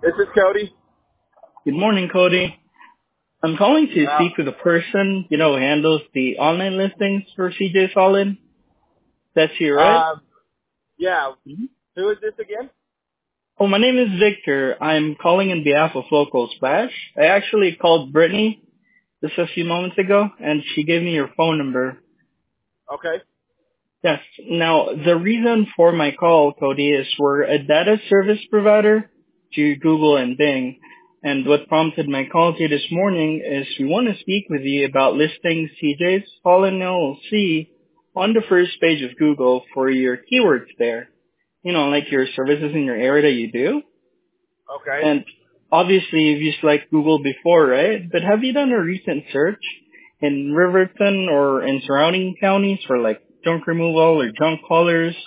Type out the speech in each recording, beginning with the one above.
This is Cody. Good morning, Cody. I'm calling to Uh, speak with the person, who handles the online listings for CJ Solid. That's you, right? um, yeah. Mhm. Who is this again? Oh, my name is Victor. I'm calling on behalf of Local Splash. I actually called Brittany just a few moments ago, and she gave me your phone number. Okay. Yes. Now, the reason for my call, Cody, is we're a data service provider to Google and Bing. And what prompted my call to you this morning is we want to speak with you about listing CJ's Fallen LLC on the first page of Google for your keywords there. Like your services in your area that you do. Okay. And obviously you've used like Google before, right? But have you done a recent search in Riverton or in surrounding counties for like junk removal or junk haulers?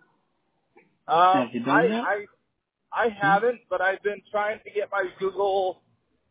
Have you done I that? I I Hmm? haven't, but I've been trying to get my Google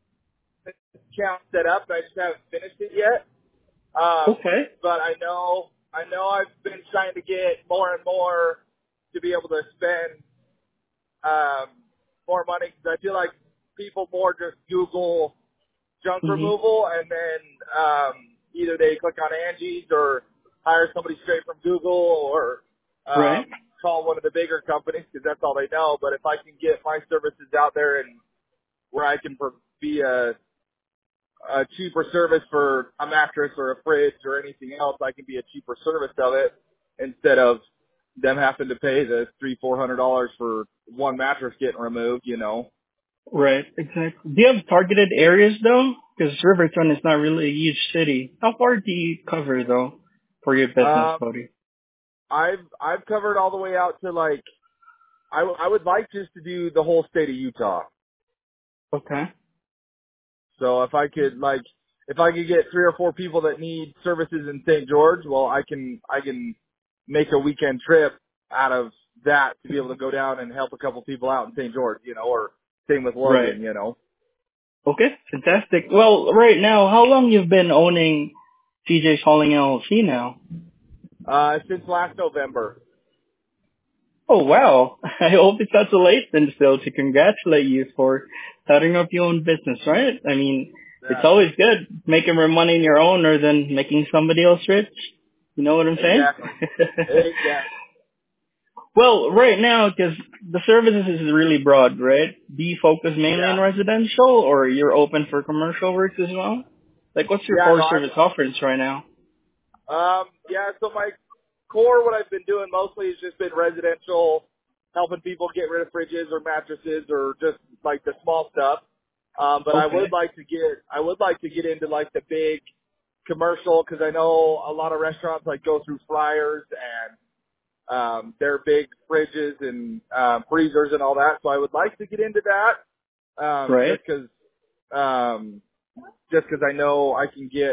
account set up. I just haven't finished it yet. Okay. But I know I've been trying to get more and more to be able to spend um, more money because I feel like people more just Google junk Hmm. removal, and then either they click on Angie's or hire somebody straight from Google or Right. call one of the bigger companies because that's all they know. But if I can get my services out there and where I can be a cheaper service for a mattress or a fridge or anything else, I can be a cheaper service of it instead of them having to pay the $300-400 for one mattress getting removed. Right. Exactly. Do you have targeted areas though? Because Riverton is not really a huge city. How far do you cover though for your business, Um, Cody? I've covered all the way out to like I would like just to do the whole state of Utah. Okay. So if I could get 3 or 4 people that need services in St. George, well I can make a weekend trip out of that to be able to go down and help a couple people out in St. George, or same with Right. Logan. Okay. Fantastic. Well, right now, how long you've been owning CJ's Hauling LLC now? Since last November. Oh wow! I hope it's not too late then still to congratulate you for starting up your own business, right? I mean, it's Yeah. always good making more money on your own rather than making somebody else rich. You know what I'm saying? Exactly. Exactly. Well, right now, because the services is really broad, right? Do you focus mainly Yeah. on residential or you're open for commercial works as well? Like what's your Yeah, core no, service offerings right now? yeah, so my core, what I've been doing mostly has just been residential, helping people get rid of fridges or mattresses or just like the small stuff. But I would Okay. like to get into like the big commercial because I know a lot of restaurants like go through fryers and their big fridges and freezers and all that. So I would like to get into that Right. um, just because I know I can get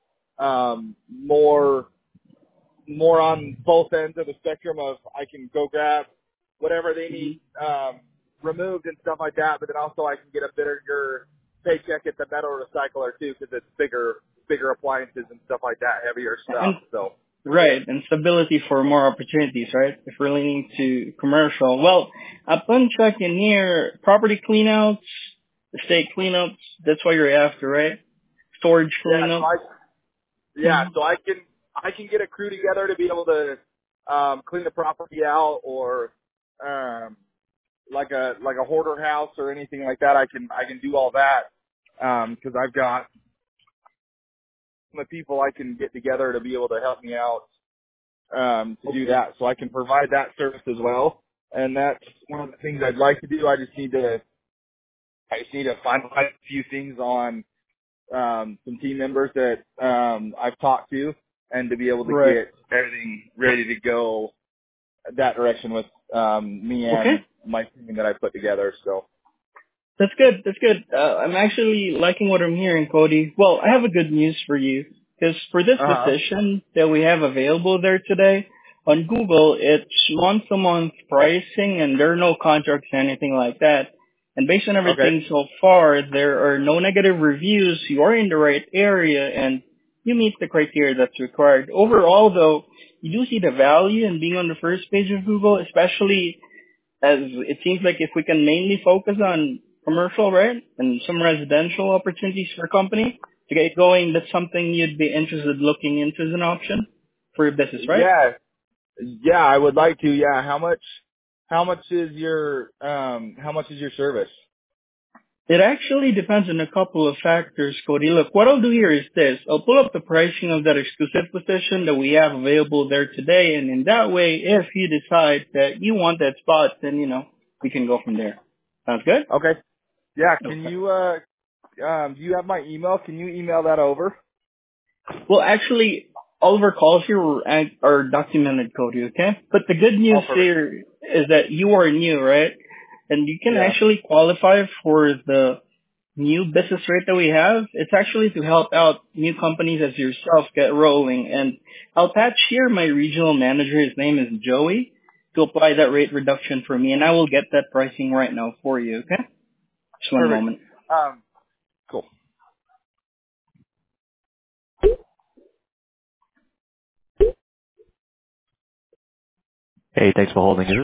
more on both ends of the spectrum of I can go grab whatever they need removed and stuff like that, but then also I can get a bigger paycheck at the metal recycler too because it's bigger appliances and stuff like that, heavier stuff. And So right, and stability for more opportunities, right? If we're leaning to commercial. Well, upon checking here, property cleanouts, estate cleanups, that's what you're after, right? Storage yeah, so cleanup. I yeah, Hmm. so I can get a crew together to be able to clean the property out or um like a hoarder house or anything like that. I can do all that because I've got the people I can get together to be able to help me out to do Okay. that. So I can provide that service as well. And that's one of the things I'd like to do. I just need to finalize a few things on some team members that I've talked to and to be able to Right. get everything ready to go that direction with me Okay. and my team that I put together. So That's good. That's good. I'm actually liking what I'm hearing, Cody. Well, I have a good news for you. Because for this uh-huh. position that we have available there today, on Google, it's month-to-month pricing and there are no contracts or anything like that. And based on Okay. everything so far, there are no negative reviews. You are in the right area and you meet the criteria that's required. Overall, though, you do see the value in being on the first page of Google, especially as it seems like if we can mainly focus on commercial, right? And some residential opportunities for company to get going. That's something you'd be interested looking into as an option for your business, right? Yeah, yeah, I would like to. Yeah, how much is your service? It actually depends on a couple of factors, Cody. Look, what I'll do here is this. I'll pull up the pricing of that exclusive position that we have available there today, and in that way, if you decide that you want that spot, then, we can go from there. Sounds good? Okay. Yeah, can Okay. you do you have my email? Can you email that over? Well, actually, all of our calls here are documented, Cody, okay? But the good Oh, news perfect. here is that you are new, right? And you can Yeah. actually qualify for the new business rate that we have. It's actually to help out new companies as yourself get rolling. And I'll patch here my regional manager. His name is Joey to apply that rate reduction for me. And I will get that pricing right now for you. Okay. Just one Perfect. moment. Cool. Hey, thanks for holding.